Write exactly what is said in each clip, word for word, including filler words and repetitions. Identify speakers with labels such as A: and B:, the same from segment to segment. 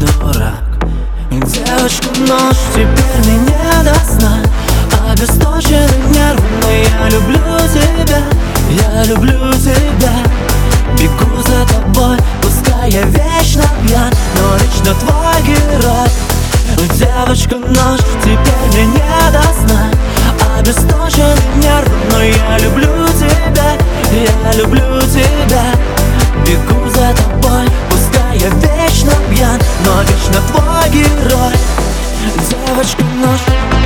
A: дурак. Девочка, нож теперь мне не до сна. Обесточены нервы, но я люблю тебя, я люблю тебя. Бегу за тобой, пускай я вечно пьян, но вечно твой герой. Девочка, нож теперь мне не до сна. Обесточены нервы, но я люблю тебя, я люблю тебя. Бегу за тобой, пускай я вечно пьян, но вечно твой герой. Девочка, нож.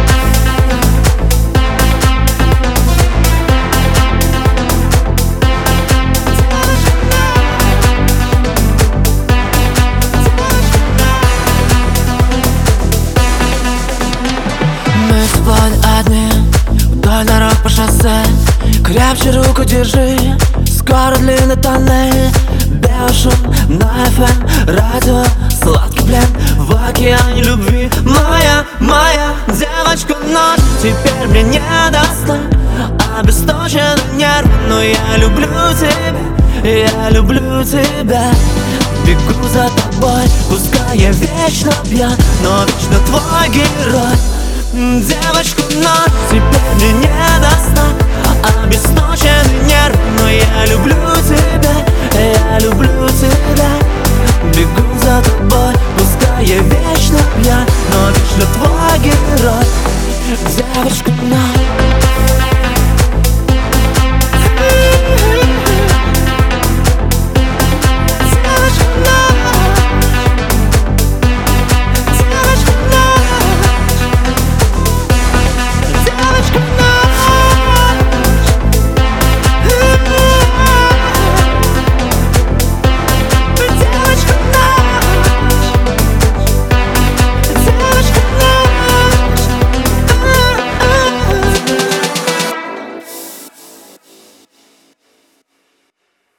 A: Мы с тобой одни вдоль дорог по шоссе. Крепче руку держи, скоро длинный тоннель. Белый шум на эф эм радио, сладкий плен в океане любви. Моя, моя девочка, ночь теперь мне не до сна. Обесточены нервы, но я люблю тебя, я люблю тебя. Бегу за тобой, пускай я вечно пьян, но вечно твой герой. Девочка, ночь теперь мне не до сна. Обесточены нервы, но я люблю тебя, я люблю тебя. Бегу за тобой, пускай я вечно пьян, но вечно твой герой. Девочка,